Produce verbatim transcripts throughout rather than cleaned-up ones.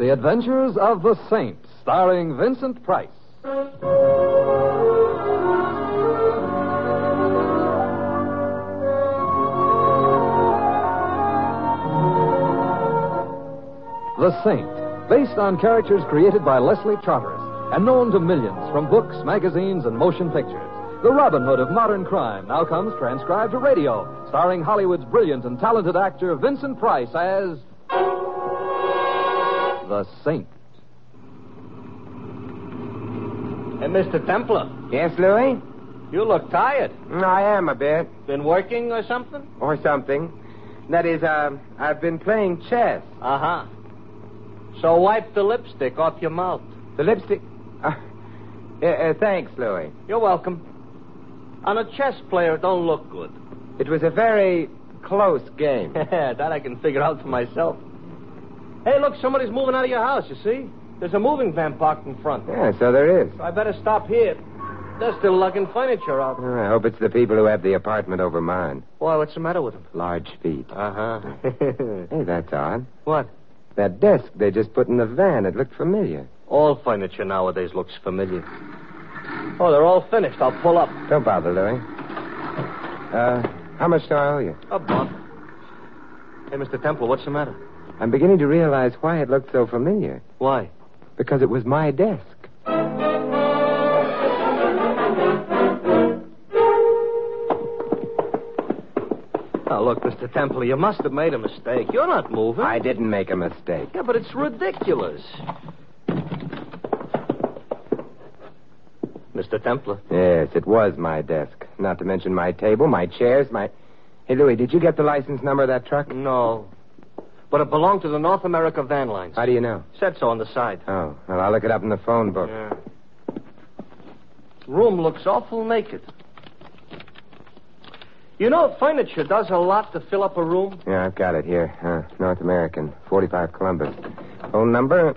The Adventures of the Saint, starring Vincent Price. The Saint, based on characters created by Leslie Charteris and known to millions from books, magazines, and motion pictures. The Robin Hood of modern crime now comes transcribed to radio, starring Hollywood's brilliant and talented actor Vincent Price as the Saint. Hey, Mister Templar. Yes, Louis? You look tired. I am a bit. Been working or something? Or something. That is, uh, I've been playing chess. Uh-huh. So wipe the lipstick off your mouth. The lipstick... Uh, uh, uh, thanks, Louis. You're welcome. On a chess player, it don't look good. It was a very close game. That I can figure out for myself. Hey, look, somebody's moving out of your house, you see? There's a moving van parked in front. Yeah, so there is. So I better stop here. They're still lugging furniture out. Oh, I hope it's the people who have the apartment over mine. Why, what's the matter with them? Large feet. Uh-huh. Hey, that's odd. What? That desk they just put in the van, it looked familiar. All furniture nowadays looks familiar. Oh, they're all finished. I'll pull up. Don't bother, Louis. Uh, how much do I owe you? A buck. Hey, Mister Temple, what's the matter? I'm beginning to realize why it looked so familiar. Why? Because it was my desk. Now, look, Mister Temple, you must have made a mistake. You're not moving. I didn't make a mistake. Yeah, but it's ridiculous. Mister Templar. Yes, it was my desk. Not to mention my table, my chairs, my... Hey, Louis, did you get the license number of that truck? No. But it belonged to the North America Van Lines. How do you know? Said so on the side. Oh, well, I'll look it up in the phone book. Yeah. Room looks awful naked. You know, furniture does a lot to fill up a room. Yeah, I've got it here. Uh, North American, forty-five Columbus. Phone number?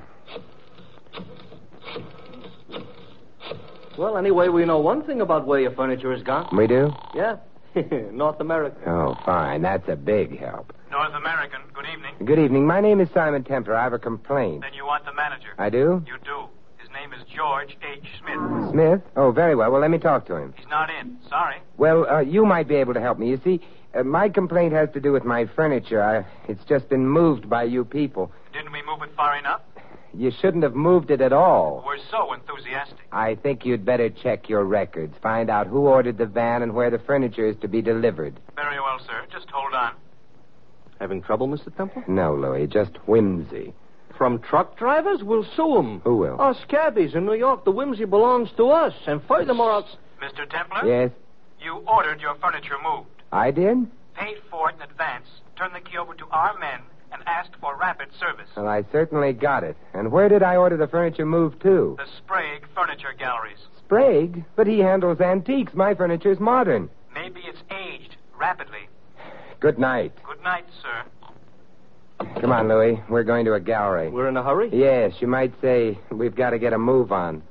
Well, anyway, we know one thing about where your furniture has gone. We do? Yeah. North America. Oh, fine. That's a big help. North American, good evening. Good evening. My name is Simon Templar. I have a complaint. Then you want the manager. I do? You do. His name is George H. Smith. Smith? Oh, very well. Well, let me talk to him. He's not in. Sorry. Well, uh, you might be able to help me. You see, uh, my complaint has to do with my furniture. I, it's just been moved by you people. Didn't we move it far enough? You shouldn't have moved it at all. We're so enthusiastic. I think you'd better check your records. Find out who ordered the van and where the furniture is to be delivered. Very well, sir. Just hold on. Having trouble, Mister Temple? No, Louis, just whimsy. From truck drivers? We'll sue them. Who will? Us cabbies in New York. The whimsy belongs to us. And furthermore, I'll... Mister Templar? Yes? You ordered your furniture moved. I did? Paid for it in advance, turned the key over to our men, and asked for rapid service. Well, I certainly got it. And where did I order the furniture moved to? The Sprague Furniture Galleries. Sprague? But he handles antiques. My furniture's modern. Maybe it's aged rapidly. Good night. Good night, sir. Come on, Louis. We're going to a gallery. We're in a hurry? Yes, you might say we've got to get a move on.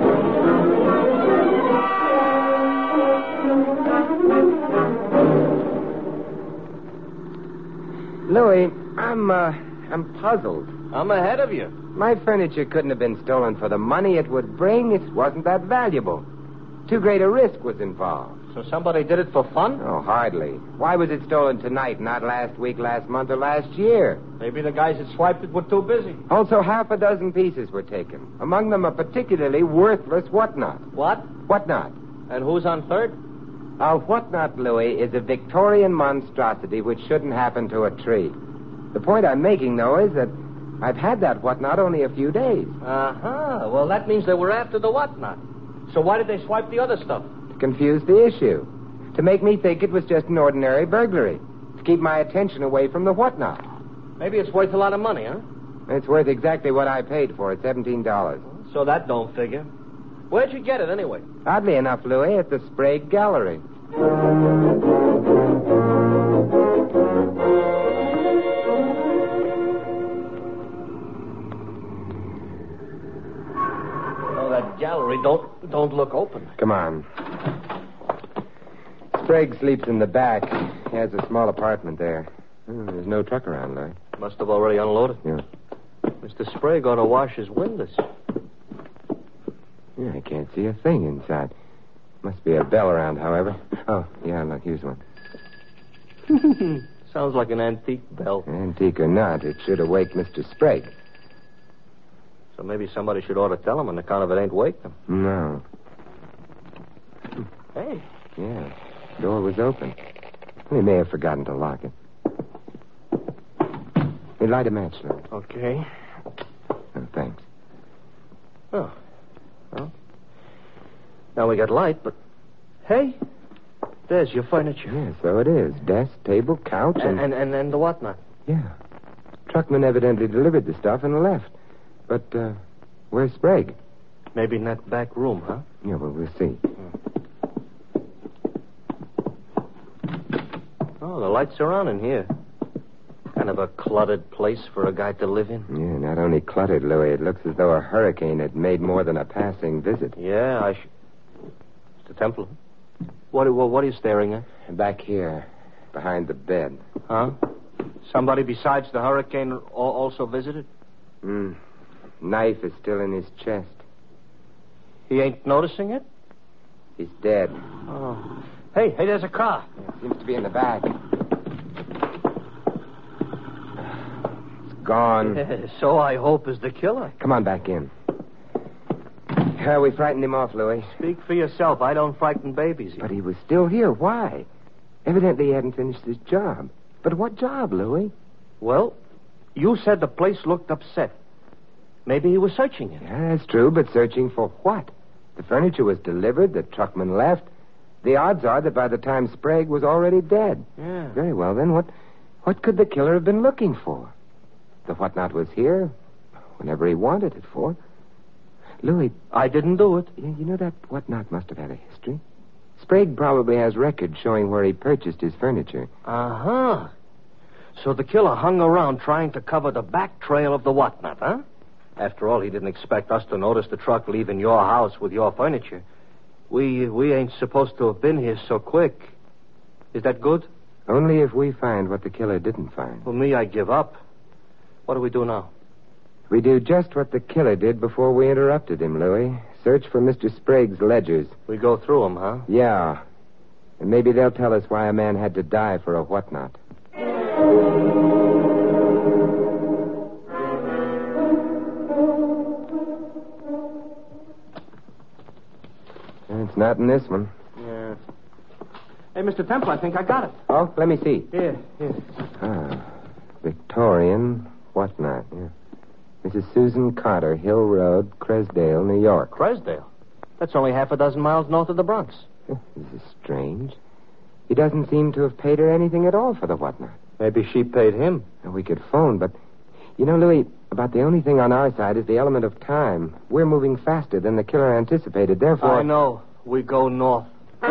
Louis, I'm, uh, I'm puzzled. I'm ahead of you. My furniture couldn't have been stolen for the money it would bring. It wasn't that valuable. Too great a risk was involved. So somebody did it for fun? Oh, hardly. Why was it stolen tonight, not last week, last month, or last year? Maybe the guys that swiped it were too busy. Also, half a dozen pieces were taken. Among them a particularly worthless whatnot. What? Whatnot? And who's on third? A whatnot, Louis, is a Victorian monstrosity which shouldn't happen to a tree. The point I'm making, though, is that I've had that whatnot only a few days. Uh-huh. Well, that means they were after the whatnot. So why did they swipe the other stuff? To confuse the issue. To make me think it was just an ordinary burglary. To keep my attention away from the whatnot. Maybe it's worth a lot of money, huh? It's worth exactly what I paid for it, seventeen dollars. So that don't figure. Where'd you get it, anyway? Oddly enough, Louis, at the Sprague Gallery. Oh, that gallery don't don't look open. Come on. Sprague sleeps in the back. He has a small apartment there. Oh, there's no truck around, Louis. Must have already unloaded. Yeah. Mister Sprague ought to wash his windows. Yeah, I can't see a thing inside. Must be a bell around, however. Oh, yeah, look, here's one. Sounds like an antique bell. Antique or not, it should awake Mister Sprague. So maybe somebody should ought to tell him on account of it ain't wake them. No. Hey. Yeah, door was open. He may have forgotten to lock it. Hey, light a match, Lou. Okay. Oh, thanks. Oh. Well, now we got light, but... Hey, there's your furniture. Yeah, so it is. Desk, table, couch, and... And, and, and, and the whatnot. Yeah. Truckman evidently delivered the stuff and left. But, uh, where's Sprague? Maybe in that back room, huh? Yeah, well, we'll see. Oh, the lights are on in here. Kind of a cluttered place for a guy to live in. Yeah, not only cluttered, Louis. It looks as though a hurricane had made more than a passing visit. Yeah, I sh... Mister Temple, what, what, what are you staring at? Back here, behind the bed. Huh? Somebody besides the hurricane al- also visited? Hmm. Knife is still in his chest. He ain't noticing it? He's dead. Oh. Hey, hey, there's a car. Yeah, seems to be in the back. It's gone. Yeah, so I hope is the killer. Come on back in. Uh, we frightened him off, Louis. Speak for yourself. I don't frighten babies. But he was still here. Why? Evidently he hadn't finished his job. But what job, Louis? Well, you said the place looked upset. Maybe he was searching it. Yeah, that's true, but searching for what? The furniture was delivered, the truckman left. The odds are that by the time Sprague was already dead. Yeah. Very well, then, what what could the killer have been looking for? The whatnot was here whenever he wanted it for. Louis... I didn't do it. You, you know that whatnot must have had a history. Sprague probably has records showing where he purchased his furniture. Uh-huh. So the killer hung around trying to cover the back trail of the whatnot, huh? After all, he didn't expect us to notice the truck leaving your house with your furniture. We we ain't supposed to have been here so quick. Is that good? Only if we find what the killer didn't find. Well, me, I give up. What do we do now? We do just what the killer did before we interrupted him, Louis. Search for Mister Sprague's ledgers. We go through them, huh? Yeah. And maybe they'll tell us why a man had to die for a whatnot. It's not in this one. Yeah. Hey, Mister Temple, I think I got it. Oh, let me see. Here, here. Ah, Victorian whatnot. Yeah. Missus Susan Carter, Hill Road, Cresdale, New York. Cresdale? That's only half a dozen miles north of the Bronx. This is strange. He doesn't seem to have paid her anything at all for the whatnot. Maybe she paid him. Now, we could phone, but... You know, Louis, about the only thing on our side is the element of time. We're moving faster than the killer anticipated, therefore... I know. We go north.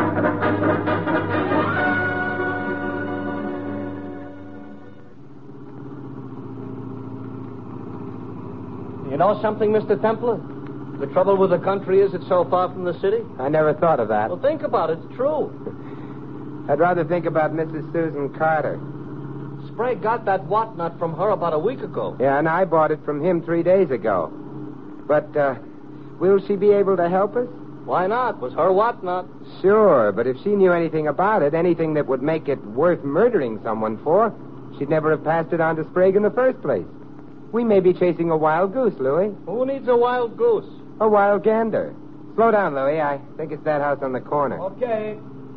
You know something, Mister Templar? The trouble with the country is it's so far from the city. I never thought of that. Well, think about it. It's true. I'd rather think about Missus Susan Carter. Sprague got that whatnot from her about a week ago. Yeah, and I bought it from him three days ago. But, uh, will she be able to help us? Why not? Was her whatnot. Sure, but if she knew anything about it, anything that would make it worth murdering someone for, she'd never have passed it on to Sprague in the first place. We may be chasing a wild goose, Louis. Who needs a wild goose? A wild gander. Slow down, Louis. I think it's that house on the corner. Okay.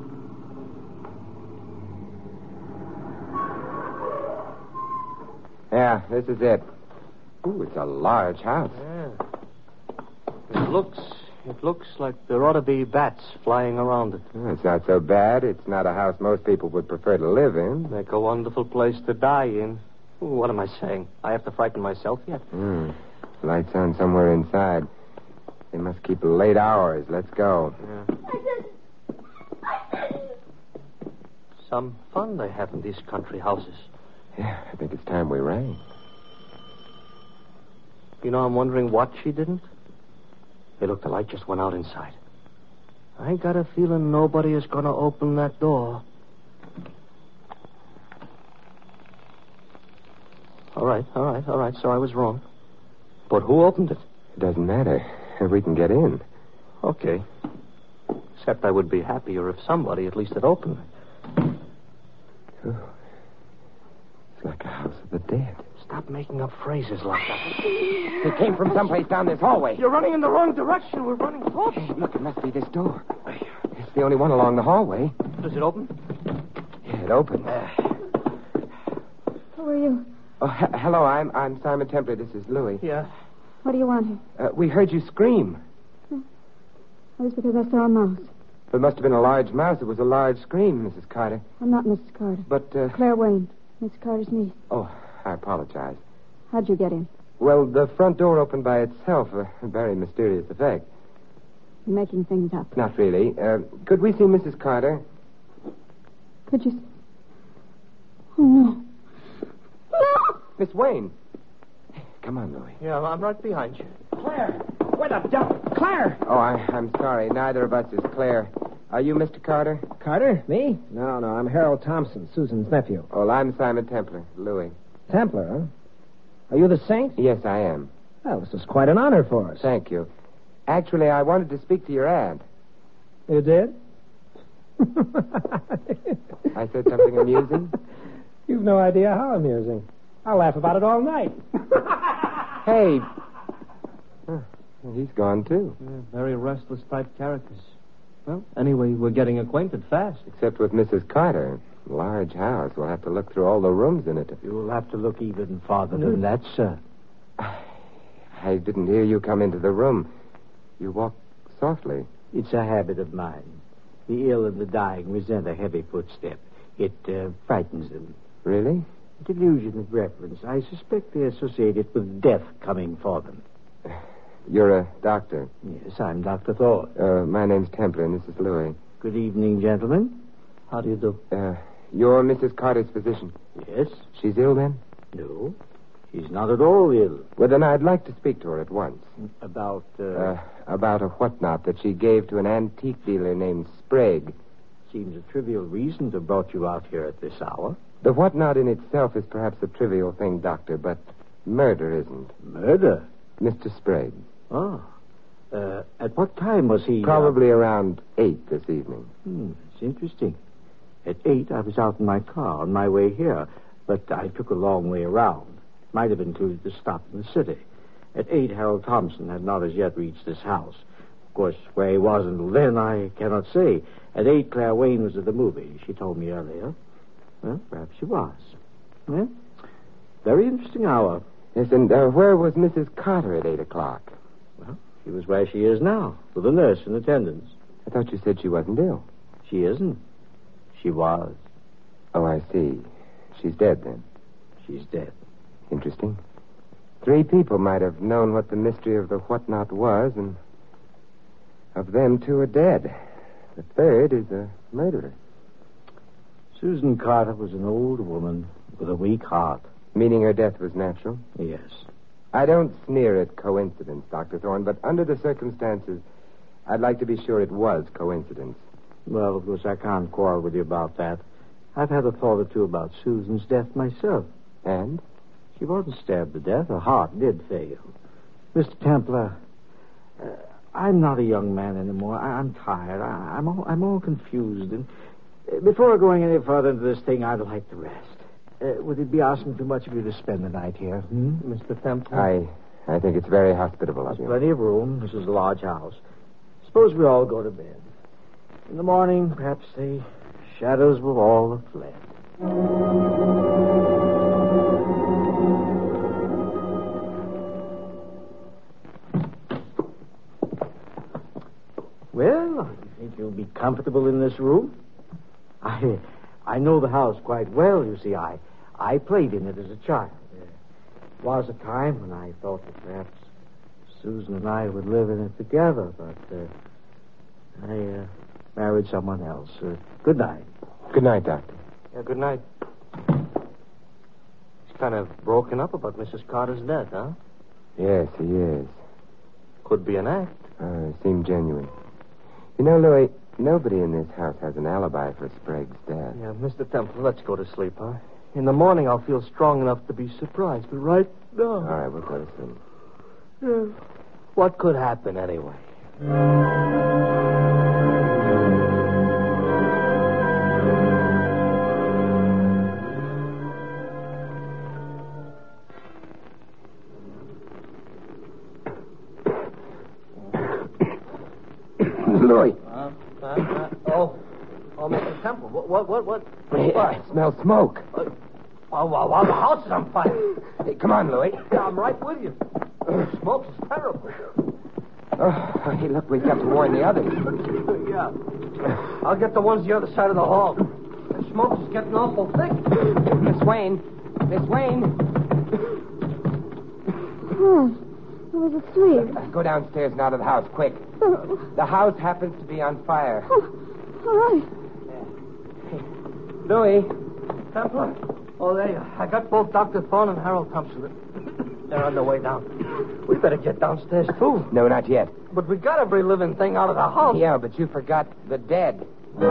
Yeah, this is it. Ooh, it's a large house. Yeah. It looks... It looks like there ought to be bats flying around it. Oh, it's not so bad. It's not a house most people would prefer to live in. Make a wonderful place to die in. Ooh, what am I saying? I have to frighten myself yet? Hmm. Lights on somewhere inside. They must keep late hours. Let's go. Yeah. Some fun they have in these country houses. Yeah, I think it's time we rang. You know, I'm wondering what she didn't. Hey, look, the light just went out inside. I got a feeling nobody is going to open that door. All right, all right, all right. So I was wrong. But who opened it? It doesn't matter. We can get in. Okay. Except I would be happier if somebody at least had opened it. Oh. It's like a house of the dead. Stop making up phrases like that. It came from someplace down this hallway. You're running in the wrong direction. We're running close. Hey, look, it must be this door. It's the only one along the hallway. Does it open? Yeah, it opened. Uh, Who are you? oh, he- hello, I'm I'm Simon Templer. This is Louis. Yeah. What do you want here? Uh, we heard you scream. Well, it's because I saw a mouse. It must have been a large mouse. It was a large scream, Missus Carter. I'm not Missus Carter. But, uh... Claire Wayne, Miss Carter's niece. Oh, I apologize. How'd you get in? Well, the front door opened by itself. A very mysterious effect. You're making things up. Not really. Uh, could we see Missus Carter? Could you... Oh, no. No! Miss Wayne. Come on, Louis. Yeah, I'm right behind you. Claire! Where the devil? Claire! Oh, I, I'm sorry. Neither of us is Claire. Are you Mister Carter? Carter? Me? No, no. I'm Harold Thompson, Susan's nephew. Well, I'm Simon Templer. Louis. Templar, huh? Are you the Saint? Yes, I am. Well, this is quite an honor for us. Thank you. Actually, I wanted to speak to your aunt. You did? I said something amusing? You've no idea how amusing. I'll laugh about it all night. Hey. Huh, he's gone, too. Yeah, very restless type characters. Well, anyway, we're getting acquainted fast. Except with Missus Carter. Large house. We'll have to look through all the rooms in it. You'll have to look even farther than that, sir. I didn't hear you come into the room. You walk softly. It's a habit of mine. The ill and the dying resent a heavy footstep. It uh, frightens them. Really? Delusion of reference. I suspect they associate it with death coming for them. You're a doctor. Yes, I'm Doctor Thor. Uh, my name's Templer, and this is Louis. Good evening, gentlemen. How do you do? Uh, you're Missus Carter's physician. Yes. She's ill, then? No. She's not at all ill. Well, then I'd like to speak to her at once. About, uh... uh about a whatnot that she gave to an antique dealer named Sprague. Seems a trivial reason to have brought you out here at this hour. The whatnot in itself is perhaps a trivial thing, Doctor, but murder isn't. Murder? Mister Sprague. Oh. Uh, at what time was he... Probably uh... around eight this evening. Hmm, it's interesting. At eight, I was out in my car on my way here, but I took a long way around. Might have included the stop in the city. At eight, Harold Thompson had not as yet reached this house. Of course, where he was until then, I cannot say. At eight, Claire Wayne was at the movie. She told me earlier. Well, perhaps she was. Well, very interesting hour. Yes, and uh, where was Missus Carter at eight o'clock? Well, she was where she is now, with a nurse in attendance. I thought you said she wasn't ill. She isn't. She was. Oh, I see. She's dead, then. She's dead. Interesting. Three people might have known what the mystery of the whatnot was, and of them, two are dead. The third is a murderer. Susan Carter was an old woman with a weak heart. Meaning her death was natural? Yes. I don't sneer at coincidence, Doctor Thorne, but under the circumstances, I'd like to be sure it was coincidence. Well, of course, I can't quarrel with you about that. I've had a thought or two about Susan's death myself. And? She wasn't stabbed to death. Her heart did fail. Mister Templer, uh, I'm not a young man anymore. I- I'm tired. I- I'm all, I'm all confused. And uh, before going any further into this thing, I'd like to rest. Uh, would it be asking too much of you to spend the night here, hmm, Mister Templer? I, I think it's very hospitable of There's you. plenty of room. This is a large house. Suppose we all go to bed. In the morning, perhaps the shadows will all have fled. Well, I think you'll be comfortable in this room. I I know the house quite well, you see. I I played in it as a child. There was a time when I thought that perhaps Susan and I would live in it together, but uh, I uh, married someone else. Uh, good night. Good night, Doctor. Yeah, good night. He's kind of broken up about Missus Carter's death, huh? Yes, he is. Could be an act. Uh, seemed genuine. You know, Louis, nobody in this house has an alibi for Sprague's death. Yeah, Mister Temple, let's go to sleep, huh? In the morning, I'll feel strong enough to be surprised, but right now... All right, we'll go to sleep. Uh, what could happen anyway? Louis. Uh, uh, uh, oh, oh, Mister Temple, what, what, what, what? Hey, I smell smoke. Uh, oh, well, well, the house is on fire. Hey, come on, Louis. Yeah, I'm right with you. The smoke is terrible. Oh, hey, look, we've got to warn the others. Yeah. I'll get the ones the other side of the hall. The smoke is getting awful thick. Miss Wayne. Miss Wayne. Oh, I was asleep. Uh, go downstairs and out of the house, quick. Oh, The house happens to be on fire. oh, all right. Louis. Temple? Oh, there you are. I got both Doctor Thorne and Harold Thompson. They're on their way down. We better get downstairs, too. No, not yet. But we got every living thing out of the house. Yeah, but you forgot the dead.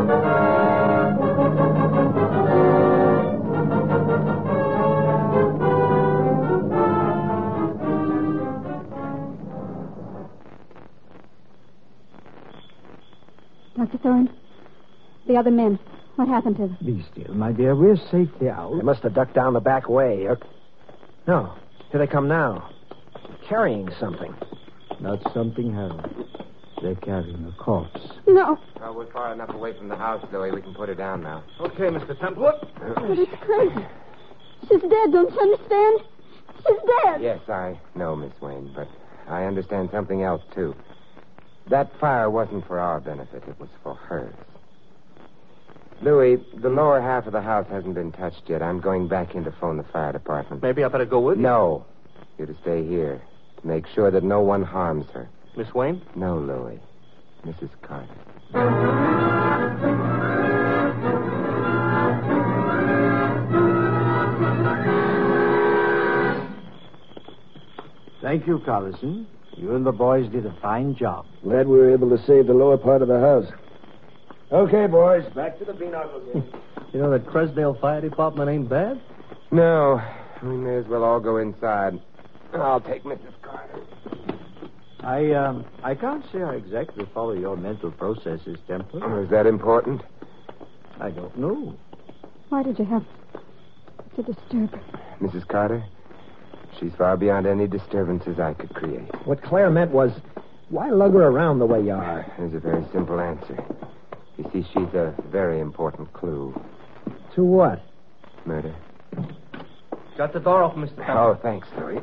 Doctor Thorne, the other men, what happened to them? Be still, my dear. We're safely out. They must have ducked down the back way. Or... No, here they come now. Carrying something. Not something, Harold. They're carrying a corpse. No. Oh, we're far enough away from the house, Louis. We can put her down now. Okay, Mister Temple. But it's crazy. She's dead, don't you understand? She's dead. Yes, I know, Miss Wayne, but I understand something else, too. That fire wasn't for our benefit. It was for hers. Louis, the lower half of the house hasn't been touched yet. I'm going back in to phone the fire department. Maybe I better go with you. No. You're to stay here to make sure that no one harms her. Miss Wayne? No, Louis. Missus Carter. Thank you, Collison. You and the boys did a fine job. Glad we were able to save the lower part of the house. Okay, boys, back to the pinochle game. You know that Cresdale Fire Department ain't bad? No. We may as well all go inside. I'll take Missus Carter. I, um, I can't say I exactly follow your mental processes, Templar. Oh, is that important? I don't know. Why did you have to disturb her? Missus Carter, she's far beyond any disturbances I could create. What Claire meant was, why lug her around the way you are? There's a very simple answer. You see, she's a very important clue. To what? Murder. Got the door open, Mister Temple. Oh, thanks, Louis.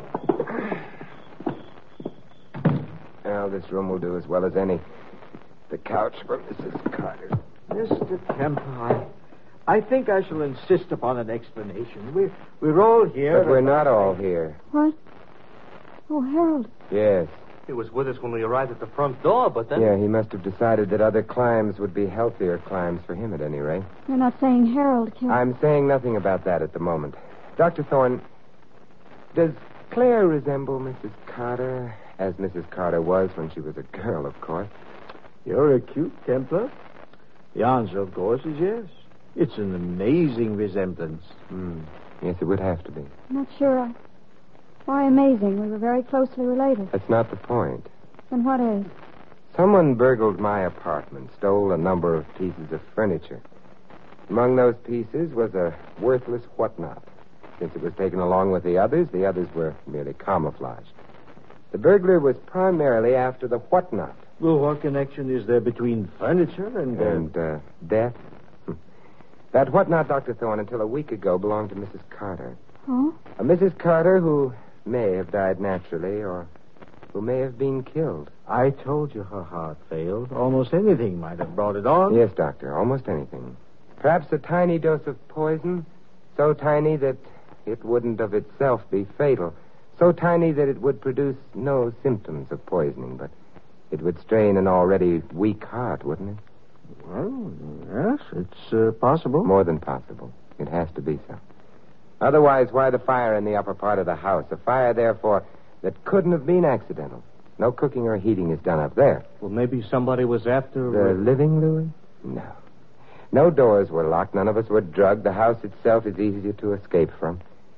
Well, this room will do as well as any. The couch for Missus Carter. Mister Temple, I, I think I shall insist upon an explanation. We're, we're all here. But we're not all here. What? Oh, Harold. Yes. He was with us when we arrived at the front door, but then... Yeah, he must have decided that other climbs would be healthier climbs for him at any rate. You're not saying Harold killed... I'm saying nothing about that at the moment. Doctor Thorne, does Claire resemble Missus Carter, as Missus Carter was when she was a girl, of course? You're a cute Templar. The answer, of course, is yes. It's an amazing resemblance. Hmm. Yes, it would have to be. I'm not sure. Why amazing? We were very closely related. That's not the point. Then what is? Someone burgled my apartment, stole a number of pieces of furniture. Among those pieces was a worthless whatnot. Since it was taken along with the others, the others were merely camouflaged. The burglar was primarily after the whatnot. Well, what connection is there between furniture and... Uh... And uh, death? That whatnot, Doctor Thorne, until a week ago belonged to Missus Carter. Oh? A Missus Carter who may have died naturally or who may have been killed. I told you her heart failed. Almost anything might have brought it on. Yes, Doctor, almost anything. Perhaps a tiny dose of poison, so tiny that it wouldn't of itself be fatal, so tiny that it would produce no symptoms of poisoning, but it would strain an already weak heart, wouldn't it? Well, yes, it's uh, possible. More than possible. It has to be so. Otherwise, why the fire in the upper part of the house? A fire, therefore, that couldn't have been accidental. No cooking or heating is done up there. Well, maybe somebody was after... The uh... living, Louis? No. No doors were locked. None of us were drugged. The house itself is easier to escape from.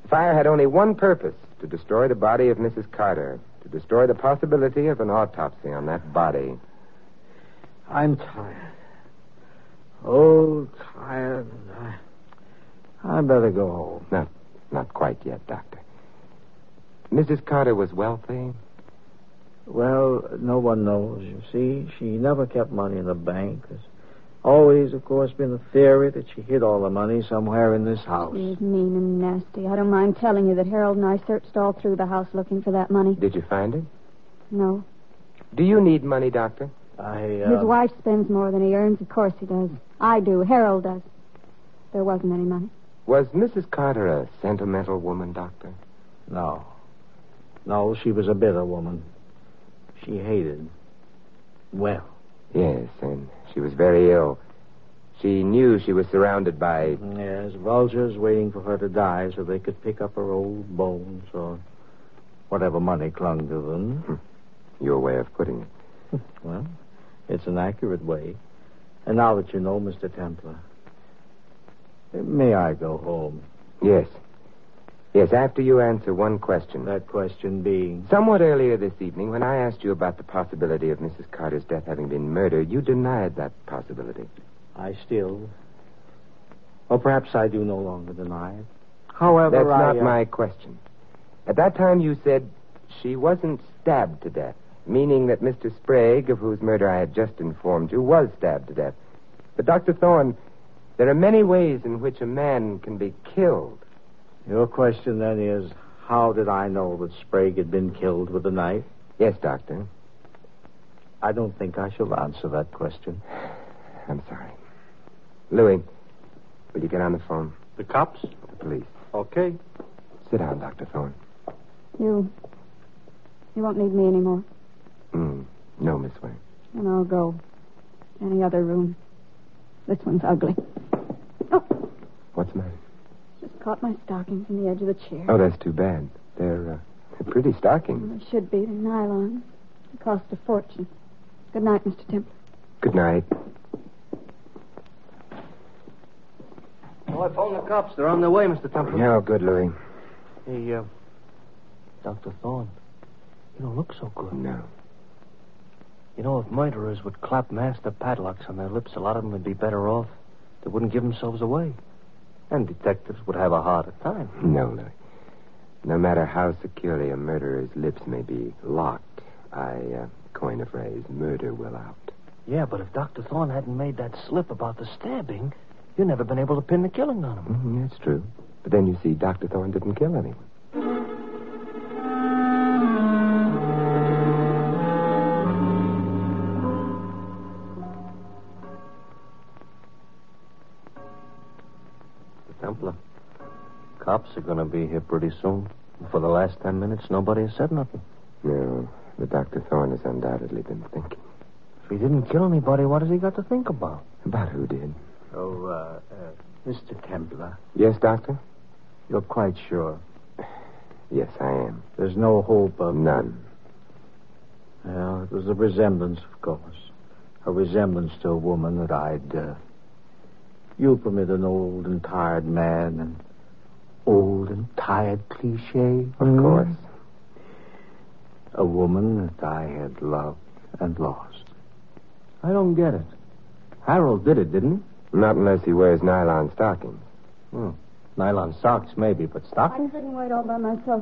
Fire had only one purpose, to destroy the body of Missus Carter, to destroy the possibility of an autopsy on that body. I'm tired. Oh, tired. I, I better go home. No, not quite yet, Doctor. Missus Carter was wealthy? Well, no one knows, you see. She never kept money in the bank. There's always, of course, been a theory that she hid all the money somewhere in this house. She's mean and nasty. I don't mind telling you that Harold and I searched all through the house looking for that money. Did you find it? No. Do you need money, Doctor? I, uh... His wife spends more than he earns. Of course he does. I do. Harold does. There wasn't any money. Was Missus Carter a sentimental woman, Doctor? No. No, she was a bitter woman. She hated. Well. Yes, and she was very ill. She knew she was surrounded by... Yes, vultures waiting for her to die so they could pick up her old bones or whatever money clung to them. Your way of putting it. Well, it's an accurate way. And now that you know, Mister Templar, may I go home? Yes. Yes, after you answer one question. That question being? Somewhat earlier this evening, when I asked you about the possibility of Missus Carter's death having been murder, you denied that possibility. I still... Or perhaps I do no longer deny it. However, That's I... not uh... my question. At that time, you said she wasn't stabbed to death, meaning that Mister Sprague, of whose murder I had just informed you, was stabbed to death. But, Doctor Thorne, there are many ways in which a man can be killed. Your question, then, is, how did I know that Sprague had been killed with a knife? Yes, Doctor. I don't think I shall answer that question. I'm sorry. Louis, will you get on the phone? The cops? The police. Okay. Sit down, Doctor Thorne. You... You won't need me anymore. Mm, no, Miss Wayne. And I'll go. Any other room. This one's ugly. Oh, What's the matter? just caught my stockings in the edge of the chair. Oh, that's too bad. They're, uh, they're pretty stockings. Well, they should be. They're nylon. They cost a fortune. Good night, Mister Templar. Good night. Oh, I phoned the cops. They're on their way, Mister Templar. No, good, Louis. Hey, uh, Doctor Thorne, you don't look so good. No. You know, if murderers would clap master padlocks on their lips, a lot of them would be better off. They wouldn't give themselves away. And detectives would have a harder time. No, Louis. No matter how securely a murderer's lips may be locked, I uh, coin a phrase, murder will out. Yeah, but if Doctor Thorne hadn't made that slip about the stabbing, you'd never been able to pin the killing on him. Mm, that's true. But then you see, Doctor Thorne didn't kill anyone. Templar, cops are going to be here pretty soon. For the last ten minutes, nobody has said nothing. No, but Doctor Thorne has undoubtedly been thinking. If he didn't kill anybody, what has he got to think about? About who did? Oh, uh, uh, Mister Templar, Yes, Doctor? you're quite sure? Yes, I am. There's no hope of... None. Well, it was a resemblance, of course. A resemblance to a woman that I'd, uh... You'll permit an old and tired man an old and tired cliche? Of course. A woman that I had loved and lost. I don't get it. Harold did it, didn't he? Not unless he wears nylon stockings. Hmm. Nylon socks, maybe, but stockings? I couldn't wait all by myself.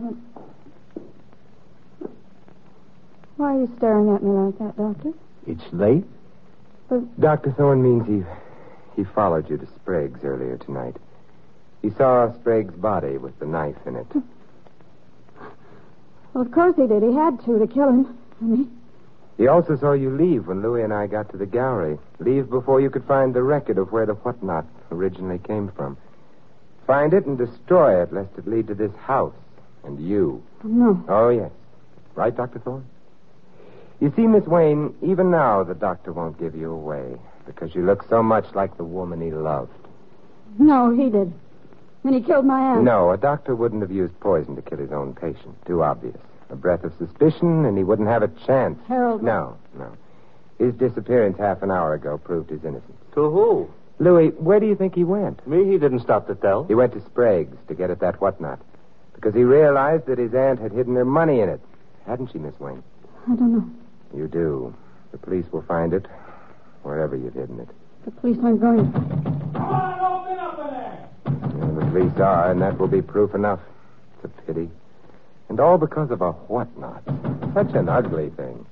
Why are you staring at me like that, Doctor? It's late? But Doctor Thorne means he he followed you to Sprague's earlier tonight. He saw Sprague's body with the knife in it. Well, of course he did. He had to to kill him. And he... He also saw you leave when Louis and I got to the gallery. Leave before you could find the record of where the whatnot originally came from. Find it and destroy it, lest it lead to this house and you. No. Oh, yes. Right, Doctor Thorne? You see, Miss Wayne, even now the doctor won't give you away because you look so much like the woman he loved. No, he did. When he killed my aunt. No, a doctor wouldn't have used poison to kill his own patient. Too obvious. A breath of suspicion, and he wouldn't have a chance. Harold. No, no. His disappearance half an hour ago proved his innocence. To who? Louis, where do you think he went? Me, he didn't stop to tell. He went to Sprague's to get at that whatnot. Because he realized that his aunt had hidden her money in it. Hadn't she, Miss Wayne? I don't know. You do. The police will find it wherever you've hidden it. The police aren't going to. Come on, open up in there. And the police are, and that will be proof enough. It's a pity. And all because of a whatnot. Such an ugly thing.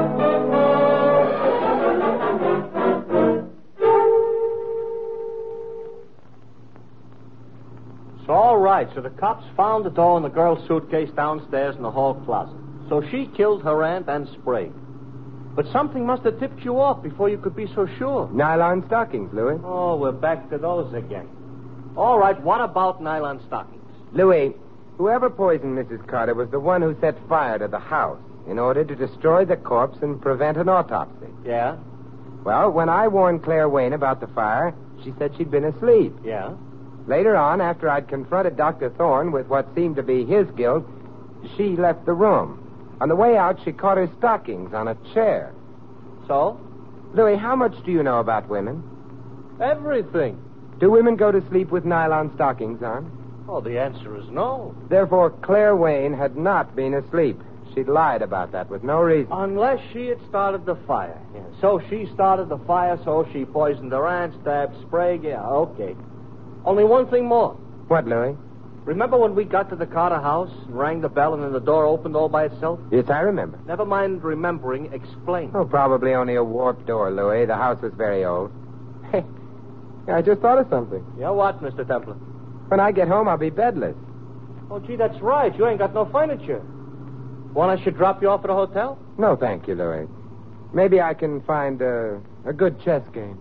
So, all right. So the cops found the doll in the girl's suitcase downstairs in the hall closet. So she killed her aunt and Sprague. But something must have tipped you off before you could be so sure. Nylon stockings, Louis. Oh, we're back to those again. All right, what about nylon stockings? Louis, whoever poisoned Missus Carter was the one who set fire to the house in order to destroy the corpse and prevent an autopsy. Yeah? Well, when I warned Claire Wayne about the fire, she said she'd been asleep. Yeah? Later on, after I'd confronted Doctor Thorne with what seemed to be his guilt, she left the room. On the way out, she caught her stockings on a chair. So? Louis, how much do you know about women? Everything. Do women go to sleep with nylon stockings on? Oh, the answer is no. Therefore, Claire Wayne had not been asleep. She'd lied about that with no reason. Unless she had started the fire. Yeah. So she started the fire, so she poisoned her aunt, stabbed Sprague. Yeah, okay. Only one thing more. What, Louis? Remember when we got to the Carter house and rang the bell and then the door opened all by itself? Yes, I remember. Never mind remembering, explain. Oh, probably only a warped door, Louis. The house was very old. Hey, I just thought of something. Yeah, what, Mister Templar? When I get home, I'll be bedless. Oh, gee, that's right. You ain't got no furniture. Want I should drop you off at a hotel? No, thank you, Louis. Maybe I can find uh, a good chess game.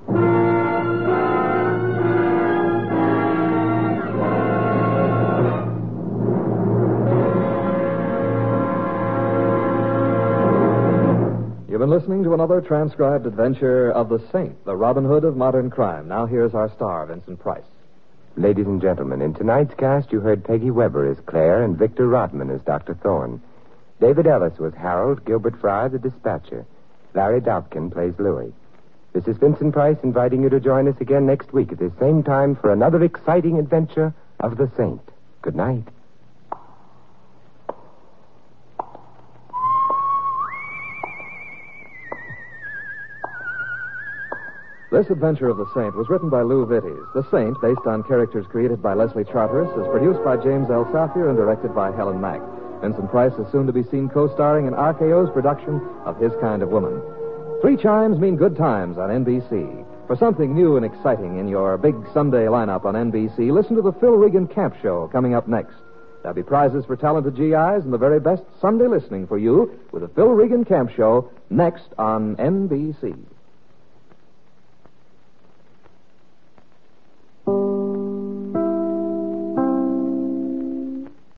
You've been listening to another transcribed adventure of the Saint, the Robin Hood of modern crime. Now here's our star, Vincent Price. Ladies and gentlemen, in tonight's cast, you heard Peggy Weber as Claire and Victor Rodman as Doctor Thorne. David Ellis was Harold, Gilbert Fry, the dispatcher. Larry Dobkin plays Louis. This is Vincent Price inviting you to join us again next week at the same time for another exciting adventure of the Saint. Good night. This adventure of the Saint was written by Lou Vitties. The Saint, based on characters created by Leslie Charteris, is produced by James L. Safier and directed by Helen Mack. Vincent Price is soon to be seen co-starring in R K O's production of His Kind of Woman. Three chimes mean good times on N B C. For something new and exciting in your big Sunday lineup on N B C, listen to the Phil Regan Camp Show coming up next. There'll be prizes for talented G Is and the very best Sunday listening for you with the Phil Regan Camp Show next on N B C.